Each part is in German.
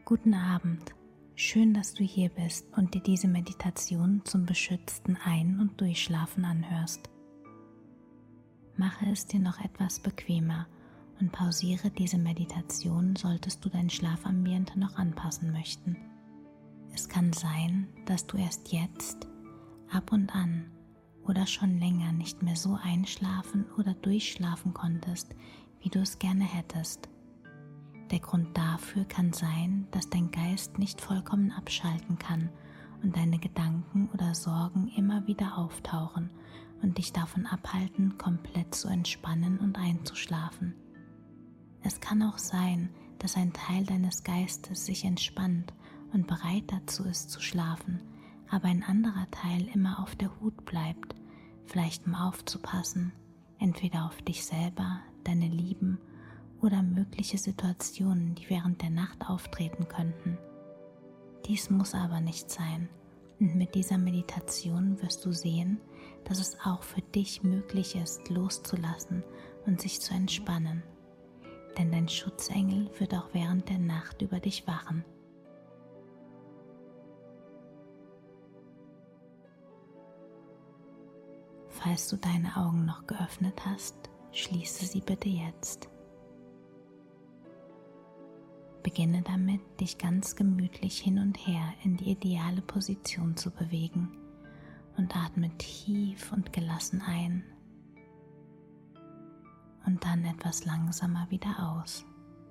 Guten Abend, schön, dass du hier bist und dir diese Meditation zum beschützten Ein- und Durchschlafen anhörst. Mache es dir noch etwas bequemer und pausiere diese Meditation, solltest du dein Schlafambiente noch anpassen möchten. Es kann sein, dass du erst jetzt, ab und an oder schon länger nicht mehr so einschlafen oder durchschlafen konntest, wie du es gerne hättest. Der Grund dafür kann sein, dass dein Geist nicht vollkommen abschalten kann und deine Gedanken oder Sorgen immer wieder auftauchen und dich davon abhalten, komplett zu entspannen und einzuschlafen. Es kann auch sein, dass ein Teil deines Geistes sich entspannt und bereit dazu ist zu schlafen, aber ein anderer Teil immer auf der Hut bleibt, vielleicht um aufzupassen, entweder auf dich selber, deine Lieben oder mögliche Situationen, die während der Nacht auftreten könnten. Dies muss aber nicht sein, und mit dieser Meditation wirst du sehen, dass es auch für dich möglich ist, loszulassen und sich zu entspannen, denn dein Schutzengel wird auch während der Nacht über dich wachen. Falls du deine Augen noch geöffnet hast, schließe sie bitte jetzt. Beginne damit, dich ganz gemütlich hin und her in die ideale Position zu bewegen und atme tief und gelassen ein und dann etwas langsamer wieder aus.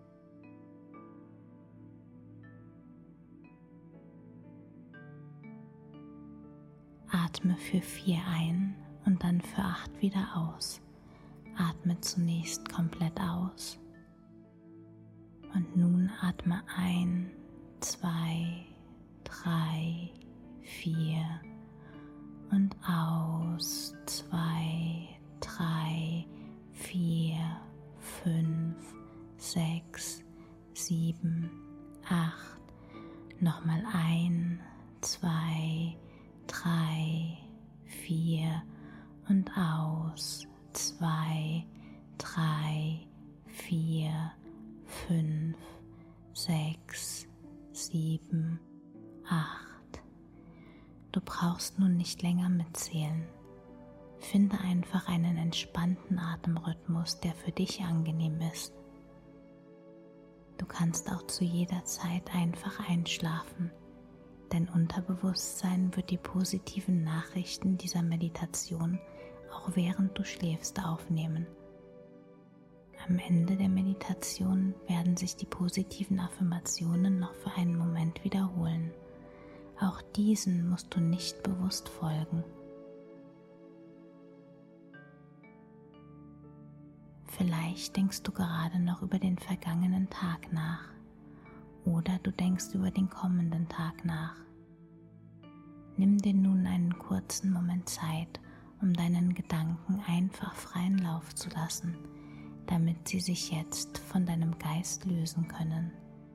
Atme für 4 ein und dann für 8 wieder aus. Atme zunächst komplett aus. Und nun atme ein, 2, 3, 4 und aus, 2, 3, 4, 5, 6, 7, 8. Nochmal ein, 2, 3, 4 und aus, 2, 3, 4, 5, 6, 7, 8. Du brauchst nun nicht länger mitzählen. Finde einfach einen entspannten Atemrhythmus, der für dich angenehm ist. Du kannst auch zu jeder Zeit einfach einschlafen. Dein Unterbewusstsein wird die positiven Nachrichten dieser Meditation auch während du schläfst aufnehmen. Am Ende der Meditation werden sich die positiven Affirmationen noch für einen Moment wiederholen. Auch diesen musst du nicht bewusst folgen. Vielleicht denkst du gerade noch über den vergangenen Tag nach oder du denkst über den kommenden Tag nach. Nimm dir nun einen kurzen Moment Zeit, um deinen Gedanken einfach freien Lauf zu lassen, damit sie sich jetzt von deinem Geist lösen können.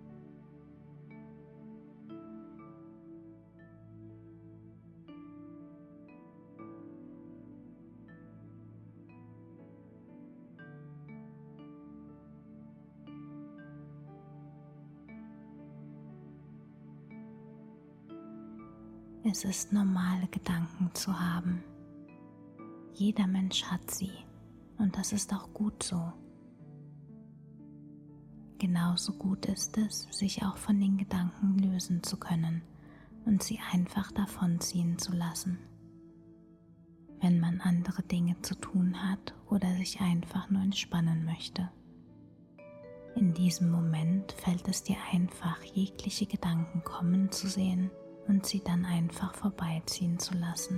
Es ist normal, Gedanken zu haben. Jeder Mensch hat sie und das ist auch gut so. Genauso gut ist es, sich auch von den Gedanken lösen zu können und sie einfach davonziehen zu lassen. Wenn man andere Dinge zu tun hat oder sich einfach nur entspannen möchte. In diesem Moment fällt es dir einfach, jegliche Gedanken kommen zu sehen und sie dann einfach vorbeiziehen zu lassen.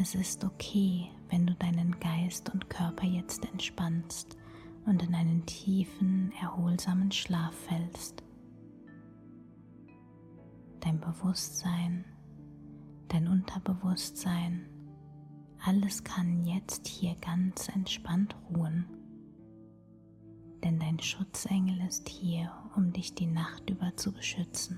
Es ist okay, wenn du deinen Geist und Körper jetzt entspannst und in einen tiefen, erholsamen Schlaf fällst. Dein Bewusstsein, dein Unterbewusstsein, alles kann jetzt hier ganz entspannt ruhen. Denn dein Schutzengel ist hier, um dich die Nacht über zu beschützen.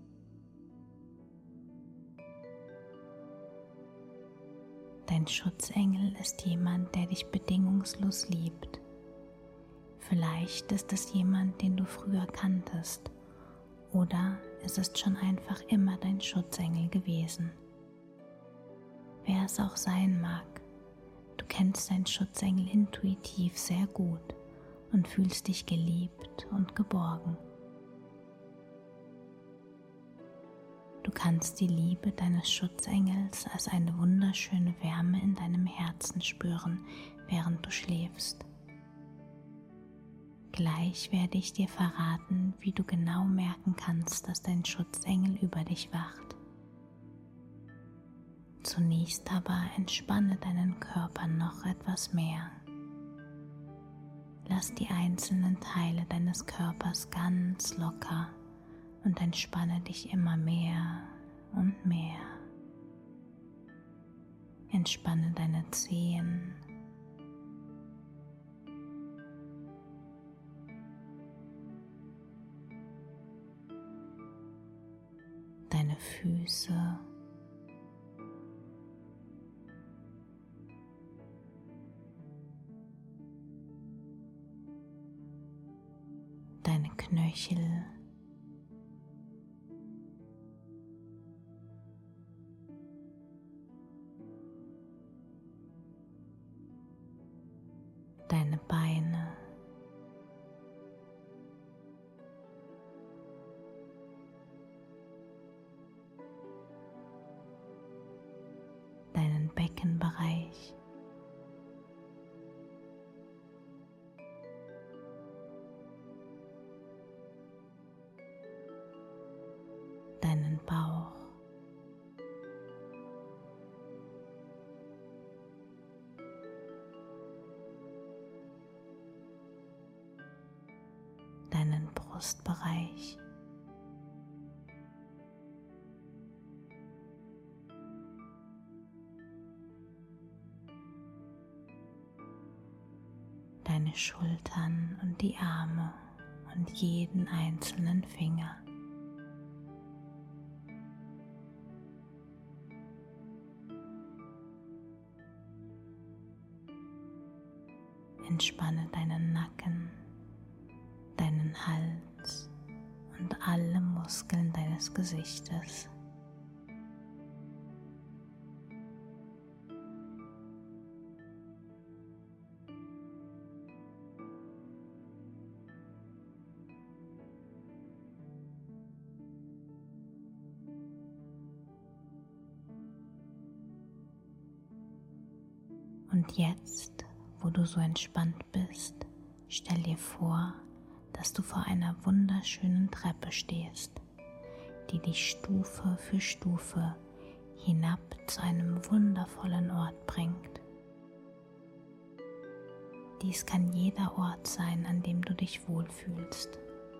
Dein Schutzengel ist jemand, der dich bedingungslos liebt. Vielleicht ist es jemand, den du früher kanntest, oder es ist schon einfach immer dein Schutzengel gewesen. Wer es auch sein mag, du kennst deinen Schutzengel intuitiv sehr gut und fühlst dich geliebt und geborgen. Du kannst die Liebe deines Schutzengels als eine wunderschöne Wärme in deinem Herzen spüren, während du schläfst. Gleich werde ich dir verraten, wie du genau merken kannst, dass dein Schutzengel über dich wacht. Zunächst aber entspanne deinen Körper noch etwas mehr. Lass die einzelnen Teile deines Körpers ganz locker und entspanne dich immer mehr und mehr. Entspanne deine Zehen, deine Füße, deine Knöchel, deine Beine, deinen Beckenbereich, deinen Bauch, deinen Brustbereich, deine Schultern und die Arme und jeden einzelnen Finger. Entspanne deinen Nacken, deinen Hals und alle Muskeln deines Gesichtes. Und jetzt, wo du so entspannt bist, stell dir vor, dass du vor einer wunderschönen Treppe stehst, die dich Stufe für Stufe hinab zu einem wundervollen Ort bringt. Dies kann jeder Ort sein, an dem du dich wohlfühlst.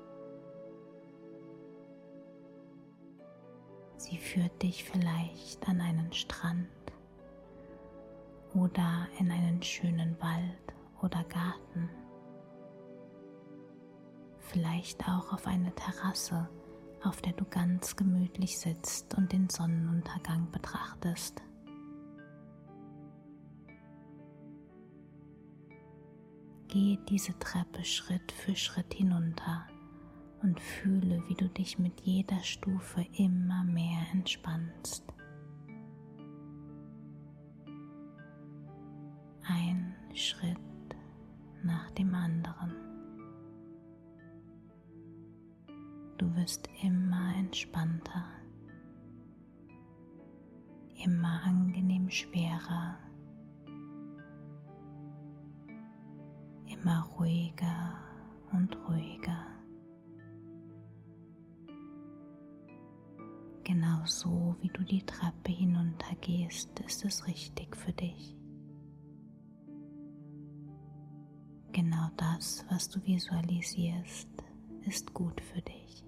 Sie führt dich vielleicht an einen Strand oder in einen schönen Wald oder Garten. Vielleicht auch auf eine Terrasse, auf der du ganz gemütlich sitzt und den Sonnenuntergang betrachtest. Gehe diese Treppe Schritt für Schritt hinunter und fühle, wie du dich mit jeder Stufe immer mehr entspannst. Ein Schritt nach dem anderen. Du wirst immer entspannter, immer angenehm schwerer, immer ruhiger und ruhiger. Genau so, wie du die Treppe hinuntergehst, ist es richtig für dich. Genau das, was du visualisierst, ist gut für dich.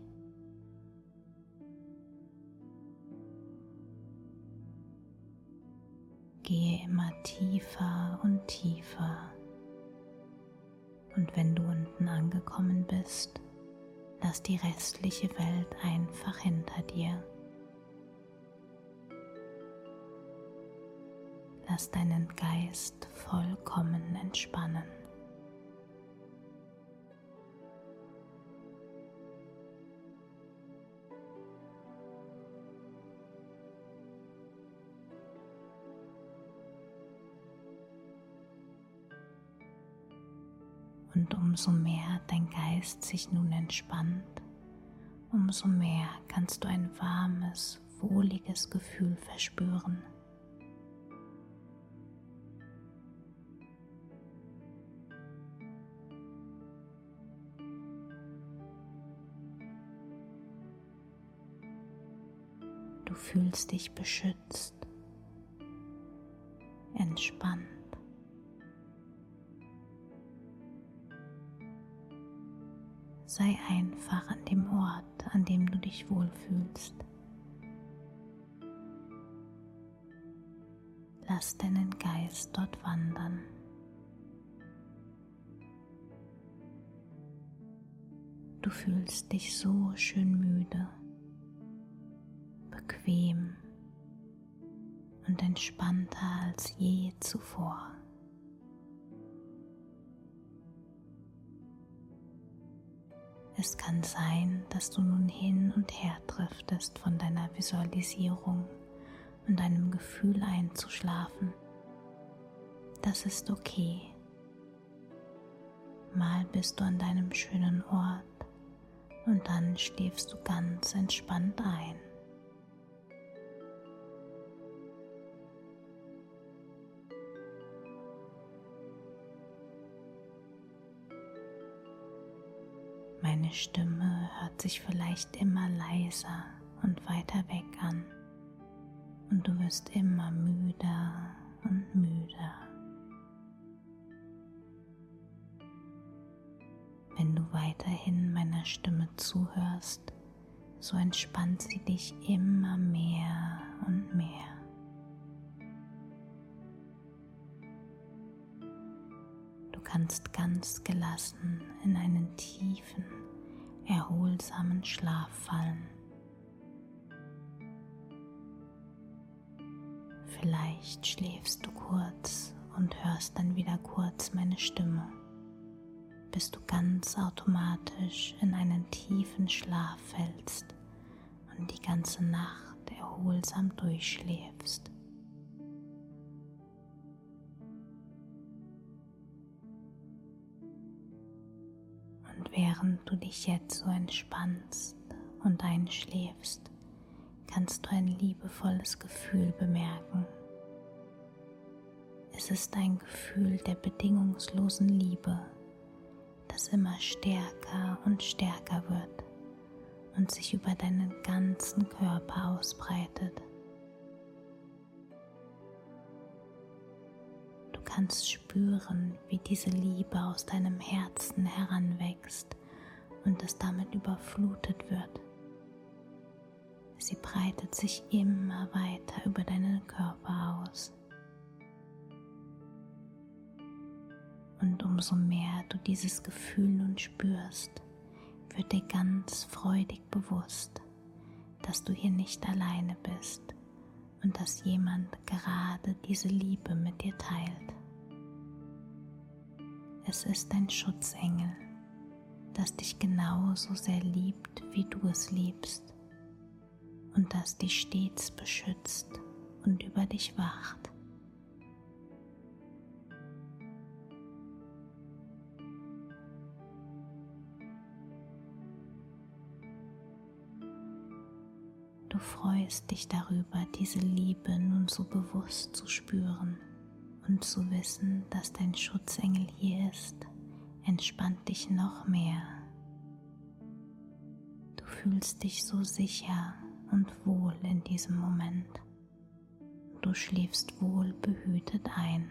Gehe immer tiefer und tiefer. Und wenn du unten angekommen bist, lass die restliche Welt einfach hinter dir. Lass deinen Geist vollkommen entspannen. Und umso mehr dein Geist sich nun entspannt, umso mehr kannst du ein warmes, wohliges Gefühl verspüren. Du fühlst dich beschützt, entspannt. Sei einfach an dem Ort, an dem du dich wohlfühlst. Lass deinen Geist dort wandern. Du fühlst dich so schön müde, bequem und entspannter als je zuvor. Es kann sein, dass du nun hin und her driftest von deiner Visualisierung und deinem Gefühl einzuschlafen. Das ist okay. Mal bist du an deinem schönen Ort und dann schläfst du ganz entspannt ein. Meine Stimme hört sich vielleicht immer leiser und weiter weg an und du wirst immer müder und müder. Wenn du weiterhin meiner Stimme zuhörst, so entspannt sie dich immer mehr und mehr. Du kannst ganz gelassen in einen tiefen, erholsamen Schlaf fallen. Vielleicht schläfst du kurz und hörst dann wieder kurz meine Stimme, bis du ganz automatisch in einen tiefen Schlaf fällst und die ganze Nacht erholsam durchschläfst. Und während du dich jetzt so entspannst und einschläfst, kannst du ein liebevolles Gefühl bemerken. Es ist ein Gefühl der bedingungslosen Liebe, das immer stärker und stärker wird und sich über deinen ganzen Körper ausbreitet. Du kannst spüren, wie diese Liebe aus deinem Herzen heranwächst und es damit überflutet wird. Sie breitet sich immer weiter über deinen Körper aus. Und umso mehr du dieses Gefühl nun spürst, wird dir ganz freudig bewusst, dass du hier nicht alleine bist und dass jemand gerade diese Liebe mit dir teilt. Es ist ein Schutzengel, das dich genauso sehr liebt, wie du es liebst und das dich stets beschützt und über dich wacht. Du freust dich darüber, diese Liebe nun so bewusst zu spüren und zu wissen, dass dein Schutzengel hier ist, entspannt dich noch mehr. Du fühlst dich so sicher und wohl in diesem Moment. Du schläfst wohl behütet ein.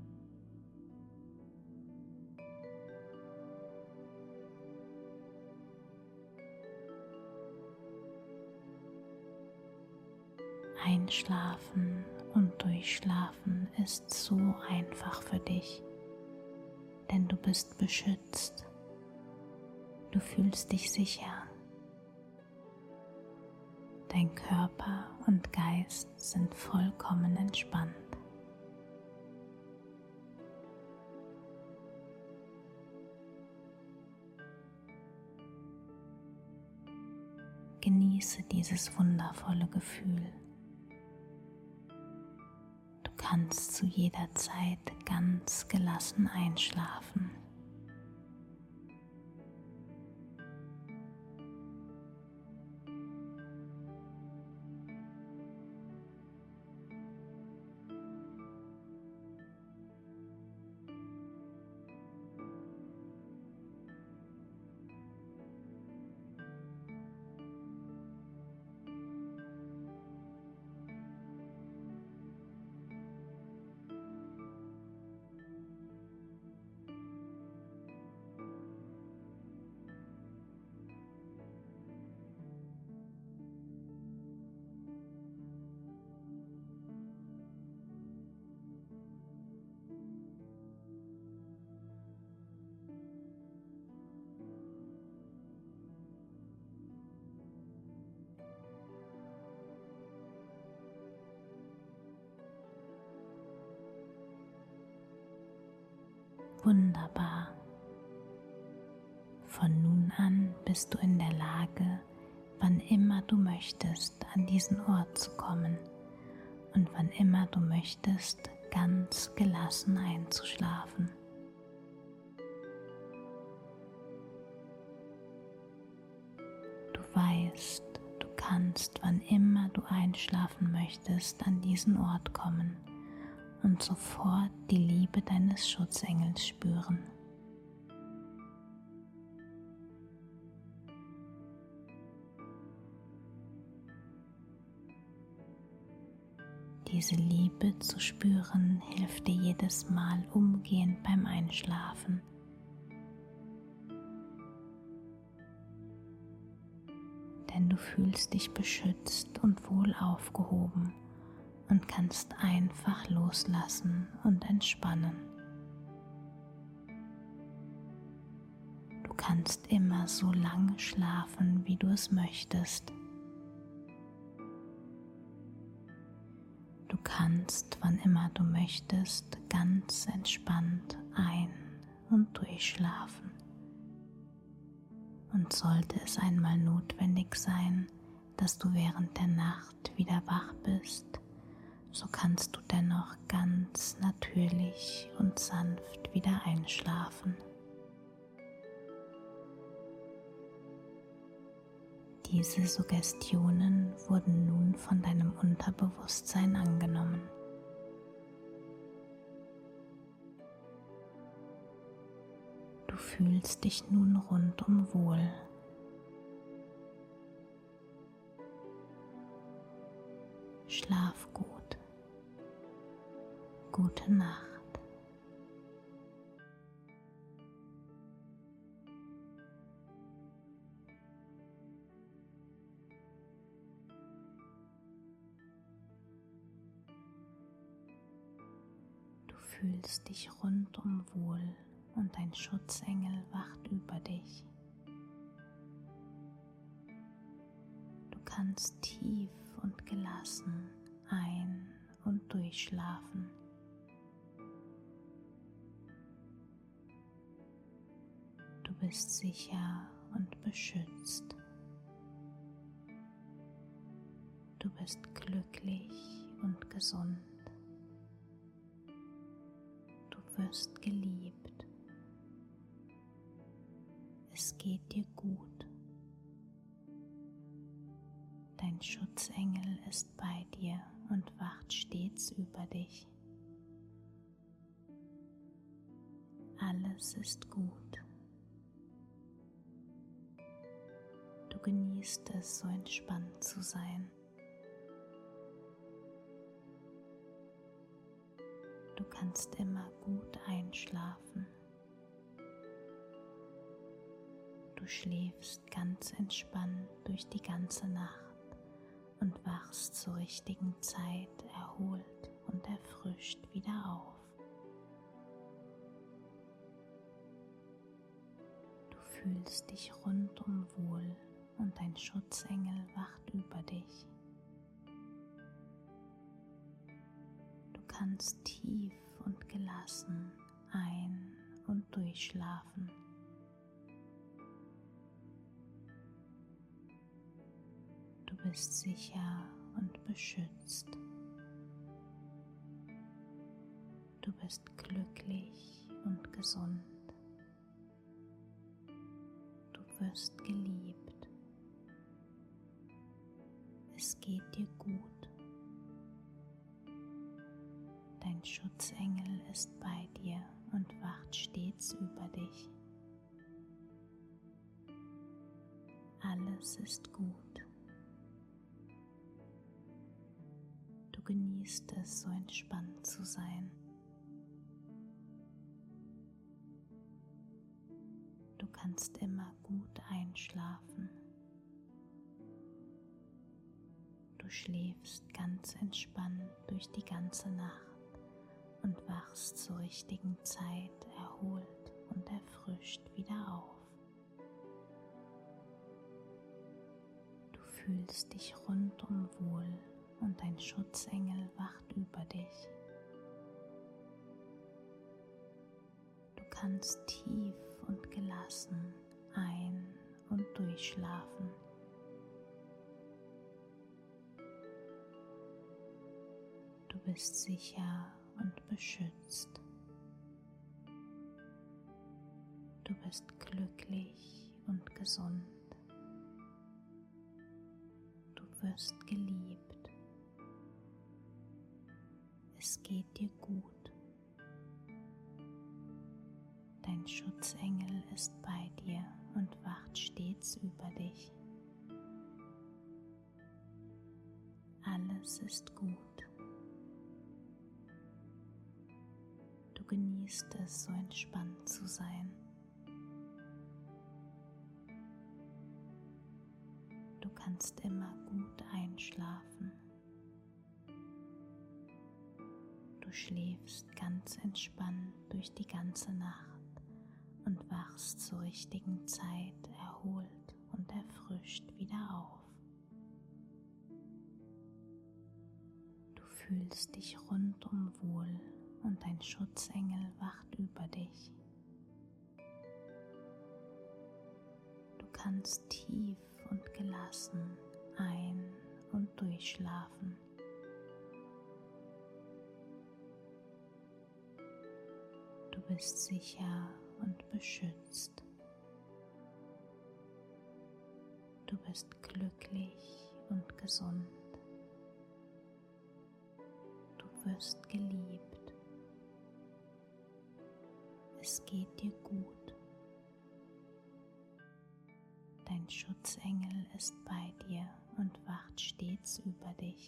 Einschlafen und Durchschlafen ist so einfach für dich, denn du bist beschützt. Du fühlst dich sicher. Dein Körper und Geist sind vollkommen entspannt. Genieße dieses wundervolle Gefühl. Du kannst zu jeder Zeit ganz gelassen einschlafen. Wunderbar. Von nun an bist du in der Lage, wann immer du möchtest, an diesen Ort zu kommen und wann immer du möchtest, ganz gelassen einzuschlafen. Du weißt, du kannst, wann immer du einschlafen möchtest, an diesen Ort kommen und sofort die Liebe deines Schutzengels spüren. Diese Liebe zu spüren hilft dir jedes Mal umgehend beim Einschlafen. Denn du fühlst dich beschützt und wohl aufgehoben und kannst einfach loslassen und entspannen. Du kannst immer so lange schlafen, wie du es möchtest. Du kannst, wann immer du möchtest, ganz entspannt ein- und durchschlafen. Und sollte es einmal notwendig sein, dass du während der Nacht wieder wach bist, so kannst du dennoch ganz natürlich und sanft wieder einschlafen. Diese Suggestionen wurden nun von deinem Unterbewusstsein angenommen. Du fühlst dich nun rundum wohl. Schlaf gut. Gute Nacht. Du fühlst dich rundum wohl und dein Schutzengel wacht über dich. Du kannst tief und gelassen ein- und durchschlafen. Du bist sicher und beschützt. Du bist glücklich und gesund. Du wirst geliebt. Es geht dir gut. Dein Schutzengel ist bei dir und wacht stets über dich. Alles ist gut. Du genießt es, so entspannt zu sein. Du kannst immer gut einschlafen. Du schläfst ganz entspannt durch die ganze Nacht und wachst zur richtigen Zeit erholt und erfrischt wieder auf. Du fühlst dich rundum wohl und dein Schutzengel wacht über dich. Du kannst tief und gelassen ein- und durchschlafen. Du bist sicher und beschützt. Du bist glücklich und gesund. Du wirst geliebt. Es geht dir gut. Dein Schutzengel ist bei dir und wacht stets über dich. Alles ist gut. Du genießt es, so entspannt zu sein. Du kannst immer gut einschlafen. Du schläfst ganz entspannt durch die ganze Nacht und wachst zur richtigen Zeit erholt und erfrischt wieder auf. Du fühlst dich rundum wohl und dein Schutzengel wacht über dich. Du kannst tief und gelassen ein- und durchschlafen. Du bist sicher und beschützt. Du bist glücklich und gesund. Du wirst geliebt. Es geht dir gut. Dein Schutzengel ist bei dir und wacht stets über dich. Alles ist gut. Du genießt es, so entspannt zu sein. Du kannst immer gut einschlafen. Du schläfst ganz entspannt durch die ganze Nacht und wachst zur richtigen Zeit erholt und erfrischt wieder auf. Du fühlst dich rundum wohl und dein Schutzengel wacht über dich. Du kannst tief und gelassen ein- und durchschlafen. Du bist sicher und beschützt. Du bist glücklich und gesund. Du wirst geliebt. Es geht dir gut. Dein Schutzengel ist bei dir und wacht stets über dich.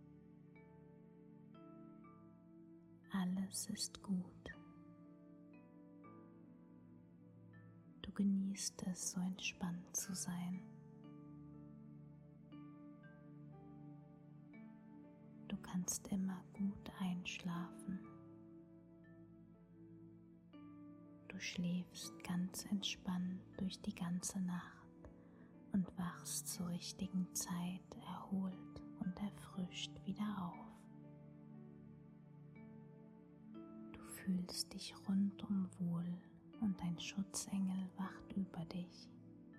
Alles ist gut. Du genießt es, so entspannt zu sein. Du kannst immer gut einschlafen. Du schläfst ganz entspannt durch die ganze Nacht und wachst zur richtigen Zeit erholt und erfrischt wieder auf. Du fühlst dich rundum wohl und dein Schutzengel wacht über dich.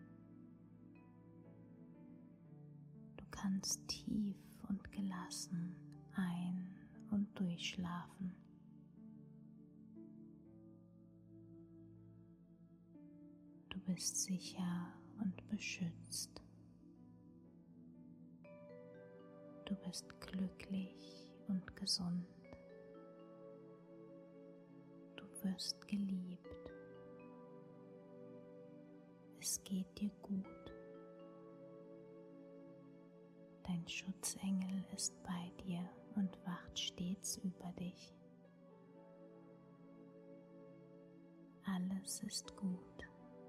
Du kannst tief und gelassen ein- und durchschlafen. Du bist sicher und beschützt. Du bist glücklich und gesund. Du wirst geliebt. Es geht dir gut. Dein Schutzengel ist bei dir und wacht stets über dich. Alles ist gut.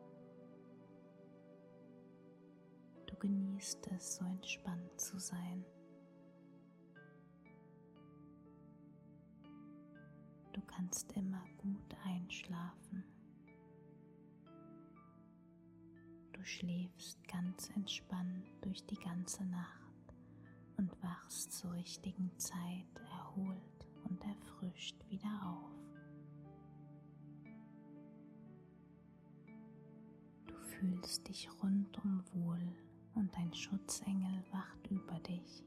Du genießt es, so entspannt zu sein. Du kannst immer gut einschlafen. Du schläfst ganz entspannt durch die ganze Nacht und wachst zur richtigen Zeit erholt und erfrischt wieder auf. Du fühlst dich rundum wohl und dein Schutzengel wacht über dich.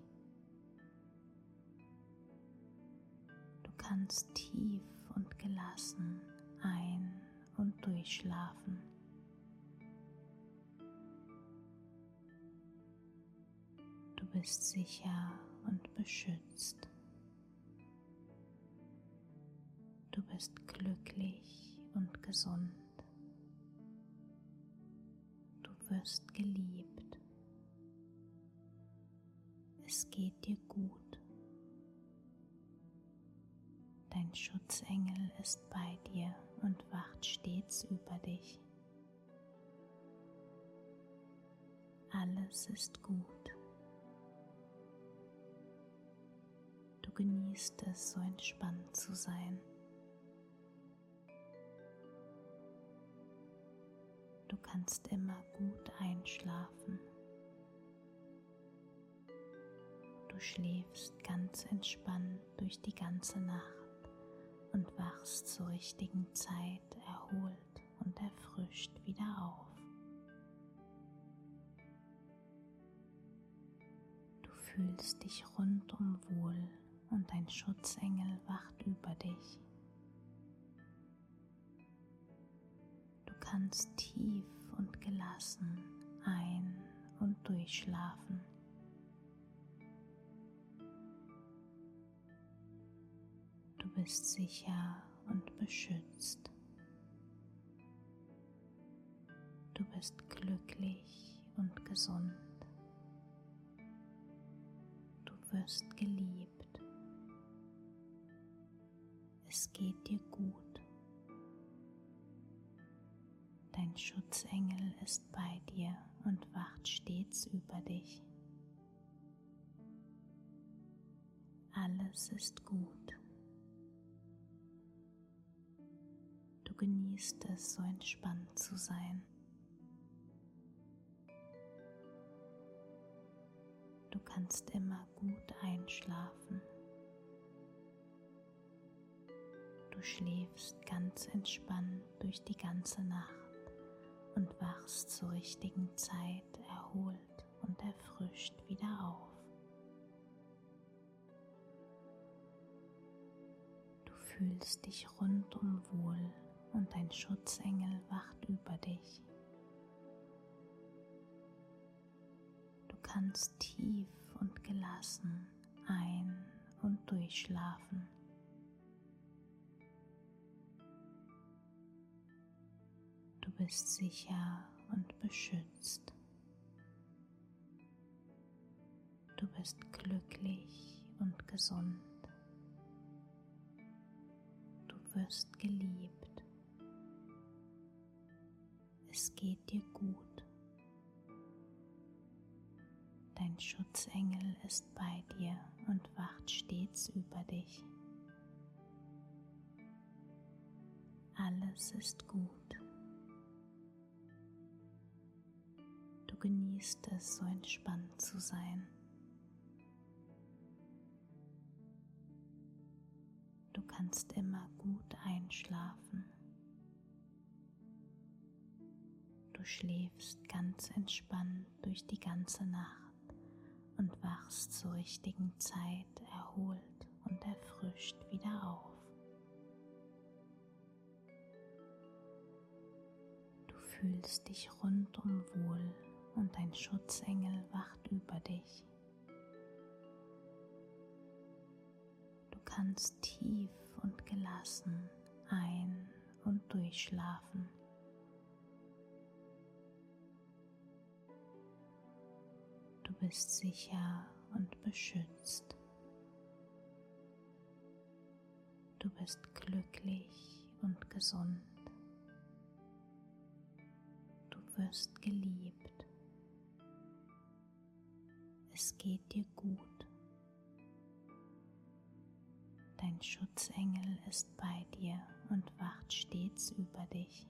Du kannst tief und gelassen ein- und durchschlafen. Du bist sicher und beschützt. Du bist glücklich und gesund. Du wirst geliebt. Es geht dir gut. Dein Schutzengel ist bei dir und wacht stets über dich. Alles ist gut. Du genießt es, so entspannt zu sein. Du kannst immer gut einschlafen. Du schläfst ganz entspannt durch die ganze Nacht und wachst zur richtigen Zeit erholt und erfrischt wieder auf. Du fühlst dich rundum wohl und dein Schutzengel wacht über dich. Du kannst tief und gelassen ein- und durchschlafen. Du bist sicher und beschützt. Du bist glücklich und gesund. Du wirst geliebt. Es geht dir gut. Dein Schutzengel ist bei dir und wacht stets über dich. Alles ist gut. Du genießt es, so entspannt zu sein. Du kannst immer gut einschlafen. Du schläfst ganz entspannt durch die ganze Nacht und wachst zur richtigen Zeit erholt und erfrischt wieder auf. Du fühlst dich rundum wohl und dein Schutzengel wacht über dich. Du kannst tief und gelassen ein- und durchschlafen. Du bist sicher und beschützt. Du bist glücklich und gesund. Du wirst geliebt. Es geht dir gut. Dein Schutzengel ist bei dir und wacht stets über dich. Alles ist gut. Du genießt es, so entspannt zu sein. Du kannst immer gut einschlafen. Du schläfst ganz entspannt durch die ganze Nacht und wachst zur richtigen Zeit erholt und erfrischt wieder auf. Du fühlst dich rundum wohl und dein Schutzengel wacht über dich. Du kannst tief und gelassen ein- und durchschlafen. Du bist sicher und beschützt. Du bist glücklich und gesund. Du wirst geliebt. Es geht dir gut. Dein Schutzengel ist bei dir und wacht stets über dich.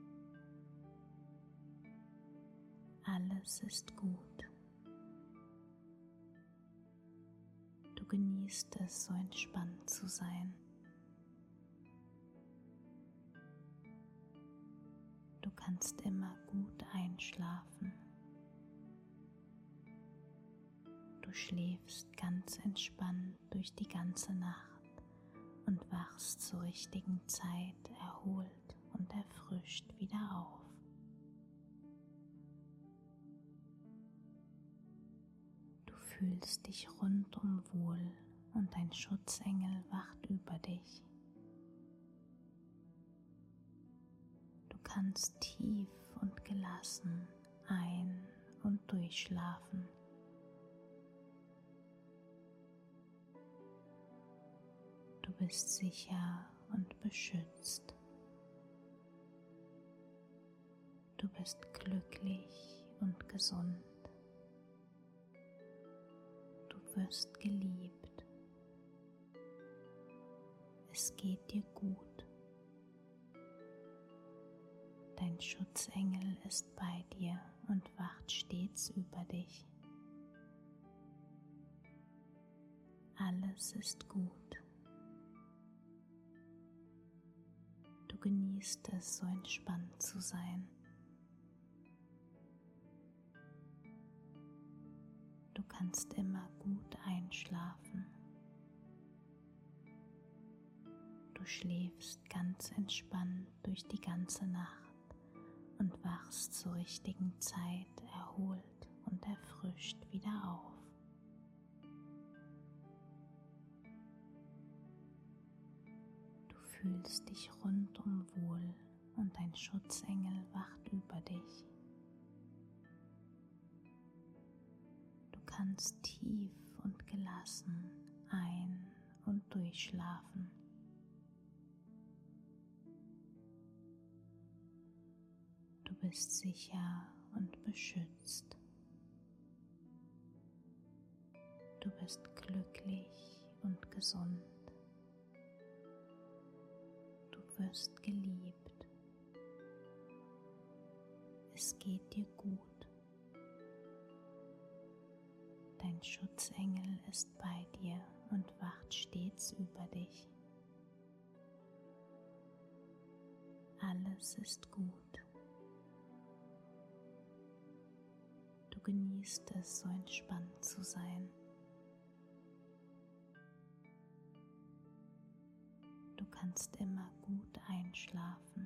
Alles ist gut. Du genießt es, so entspannt zu sein. Du kannst immer gut einschlafen. Du schläfst ganz entspannt durch die ganze Nacht und wachst zur richtigen Zeit erholt und erfrischt wieder auf. Du fühlst dich rundum wohl und dein Schutzengel wacht über dich. Du kannst tief und gelassen ein- und durchschlafen. Du bist sicher und beschützt. Du bist glücklich und gesund. Du wirst geliebt. Es geht dir gut. Dein Schutzengel ist bei dir und wacht stets über dich. Alles ist gut. Du genießt es, so entspannt zu sein. Du kannst immer gut einschlafen. Du schläfst ganz entspannt durch die ganze Nacht und wachst zur richtigen Zeit erholt und erfrischt wieder auf. Du fühlst dich rundum wohl und dein Schutzengel wacht über dich. Du kannst tief und gelassen ein- und durchschlafen. Du bist sicher und beschützt. Du bist glücklich und gesund. Du wirst geliebt. Es geht dir gut. Dein Schutzengel ist bei dir und wacht stets über dich. Alles ist gut. Du genießt es, so entspannt zu sein. Du kannst immer gut einschlafen.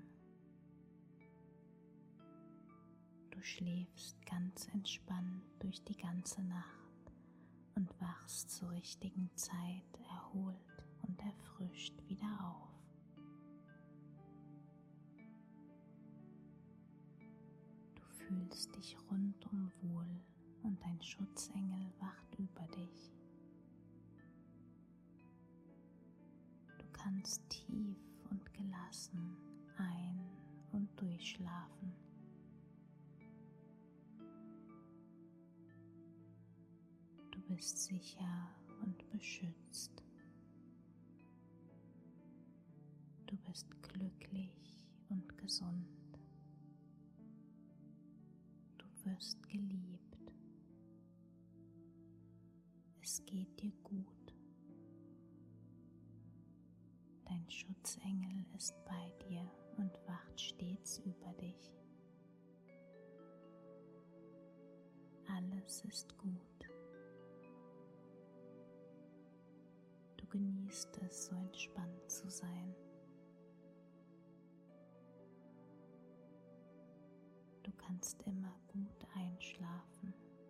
Du schläfst ganz entspannt durch die ganze Nacht und wachst zur richtigen Zeit erholt und erfrischt wieder auf. Du fühlst dich rundum wohl und dein Schutzengel wacht über dich. Du kannst tief und gelassen ein- und durchschlafen. Du bist sicher und beschützt. Du bist glücklich und gesund. Du wirst geliebt. Es geht dir gut. Dein Schutzengel ist bei dir und wacht stets über dich. Alles ist gut. Du genießt es, so entspannt zu sein. Du kannst immer gut einschlafen.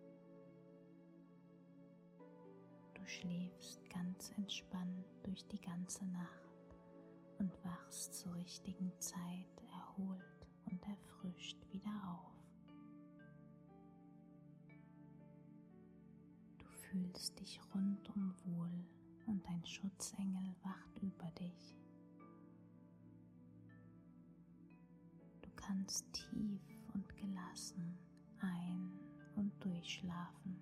Du schläfst ganz entspannt durch die ganze Nacht und wachst zur richtigen Zeit erholt und erfrischt wieder auf. Du fühlst dich rundum wohl und dein Schutzengel wacht über dich. Du kannst tief und gelassen ein- und durchschlafen.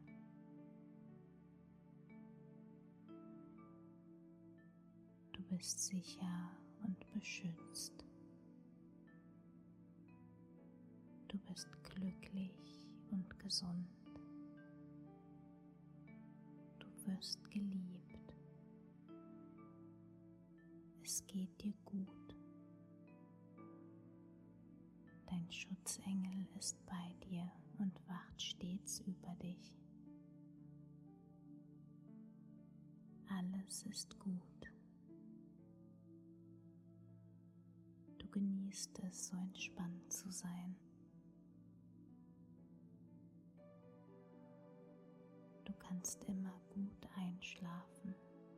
Du bist sicher und beschützt. Du bist glücklich und gesund. Du wirst geliebt. Es geht dir gut. Dein Schutzengel ist bei dir und wacht stets über dich. Alles ist gut. Du genießt es, so entspannt zu sein. Du kannst immer gut einschlafen.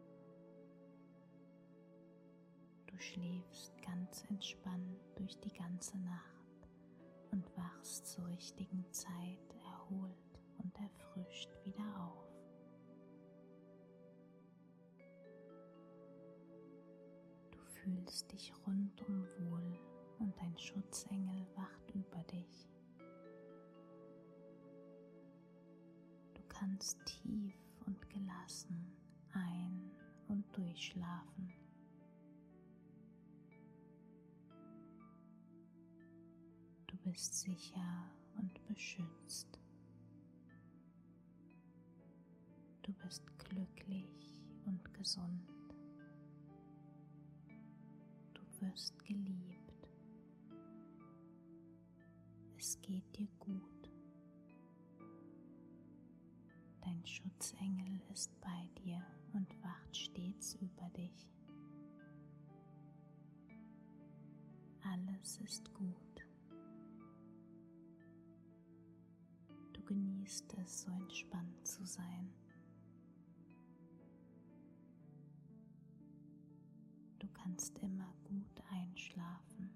Du schläfst ganz entspannt durch die ganze Nacht und wachst zur richtigen Zeit erholt und erfrischt wieder auf. Du fühlst dich rundum wohl und dein Schutzengel wacht über dich. Du kannst tief und gelassen ein- und durchschlafen. Du bist sicher und beschützt. Du bist glücklich und gesund. Du wirst geliebt. Es geht dir gut. Dein Schutzengel ist bei dir und wacht stets über dich. Alles ist gut. Du genießt es, so entspannt zu sein. Du kannst immer gut einschlafen.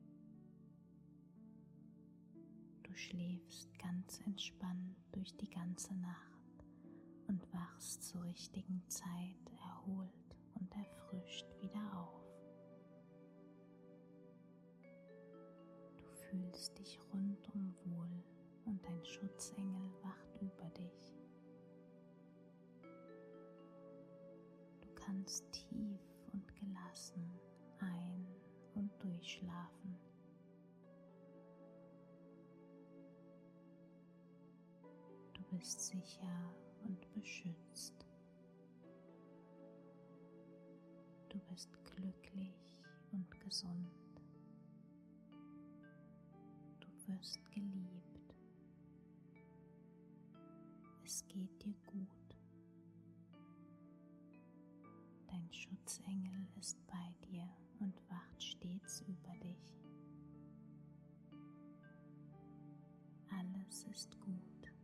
Du schläfst ganz entspannt durch die ganze Nacht und wachst zur richtigen Zeit erholt und erfrischt wieder auf. Du fühlst dich rundum wohl und dein Schutzengel wacht über dich. Du kannst tief und gelassen ein- und durchschlafen. Du bist sicher und beschützt. Du bist glücklich und gesund. Du wirst geliebt. Es geht dir gut. Dein Schutzengel ist bei dir und wacht stets über dich. Alles ist gut.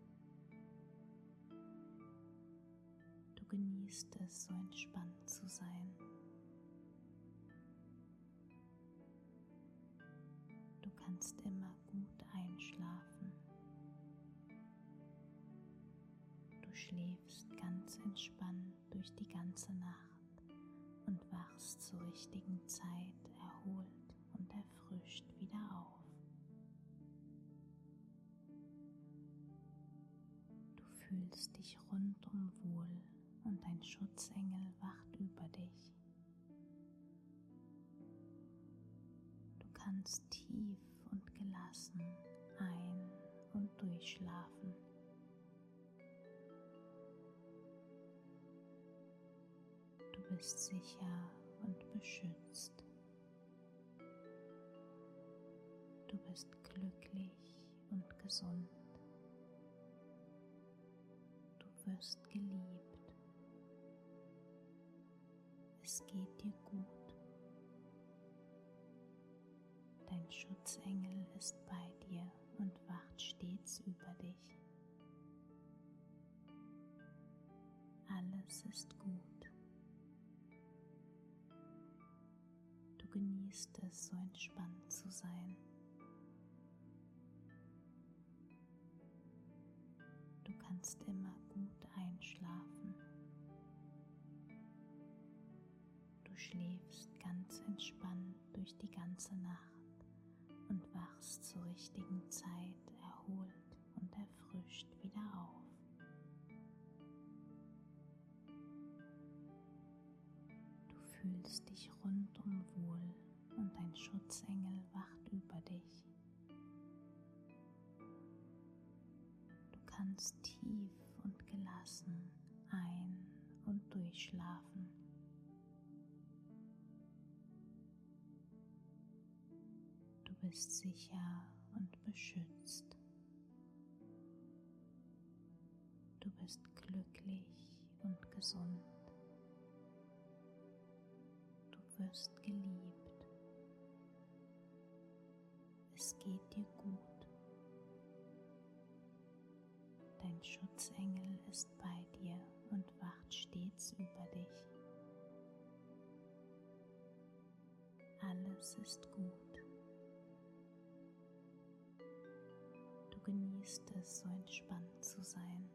Du genießt es, so entspannt zu sein. Du kannst immer gut einschlafen. Du schläfst ganz entspannt durch die ganze Nacht und wachst zur richtigen Zeit erholt und erfrischt wieder auf. Du fühlst dich rundum wohl und dein Schutzengel wacht über dich. Du kannst tief und gelassen ein- und durchschlafen. Du bist sicher und beschützt. Du bist glücklich und gesund. Du wirst geliebt. Es geht dir gut. Dein Schutzengel ist bei dir und wacht stets über dich. Alles ist gut. Du genießt es, so entspannt zu sein. Du kannst immer gut einschlafen. Du schläfst ganz entspannt durch die ganze Nacht und wachst zur richtigen Zeit erholt und erfrischt wieder auf. Du fühlst dich rundum wohl und dein Schutzengel wacht über dich. Du kannst tief und gelassen ein- und durchschlafen. Du bist sicher und beschützt. Du bist glücklich und gesund. Du wirst geliebt. Es geht dir gut. Dein Schutzengel ist bei dir und wacht stets über dich. Alles ist gut. Du genießt es, so entspannt zu sein.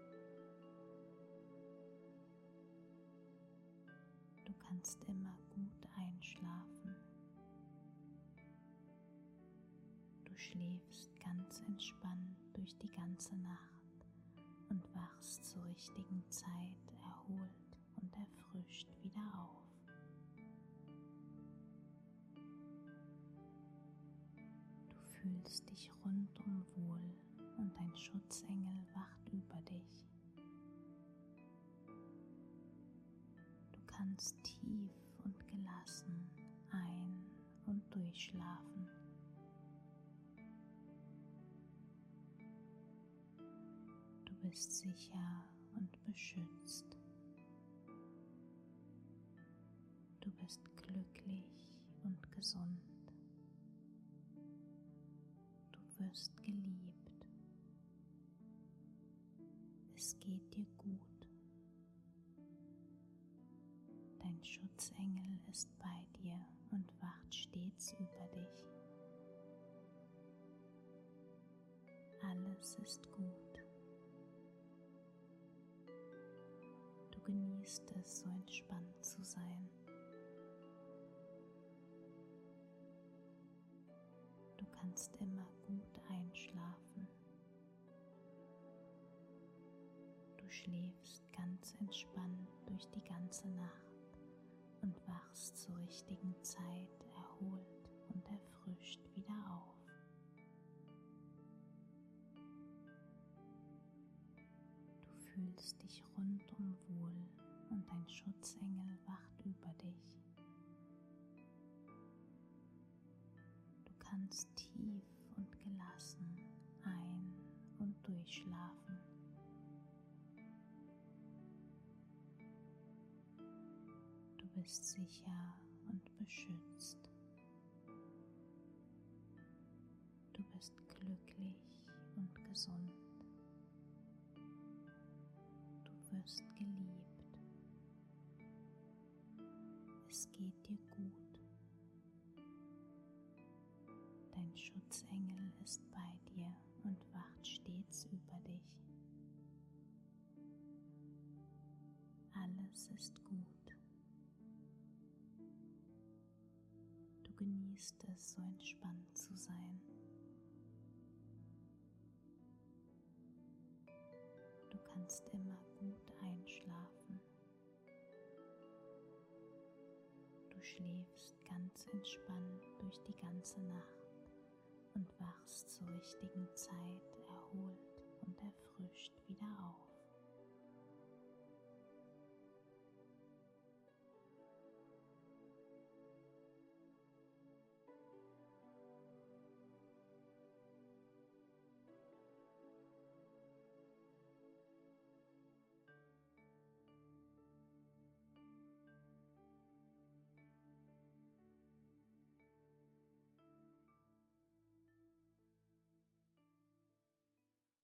Du kannst immer gut einschlafen. Du schläfst ganz entspannt durch die ganze Nacht und wachst zur richtigen Zeit erholt und erfrischt wieder auf. Du fühlst dich rundum wohl und dein Schutzengel wacht über dich. Du kannst tief und gelassen ein- und durchschlafen. Du bist sicher und beschützt. Du bist glücklich und gesund. Du wirst geliebt. Es geht dir gut. Dein Schutzengel ist bei dir und wacht stets über dich. Alles ist gut. Du genießt es, so entspannt zu sein. Du kannst immer gut einschlafen. Du schläfst ganz entspannt durch die ganze Nacht und wachst zur richtigen Zeit erholt und erfrischt wieder auf. Du fühlst dich rundum wohl und dein Schutzengel wacht über dich. Du kannst tief und gelassen ein- und durchschlafen. Du bist sicher und beschützt. Du bist glücklich und gesund. Du wirst geliebt. Es geht dir gut. Dein Schutzengel ist bei dir und wacht stets über dich. Alles ist gut. Du genießt es, so entspannt zu sein. Du kannst immer gut einschlafen. Du schläfst ganz entspannt durch die ganze Nacht und wachst zur richtigen Zeit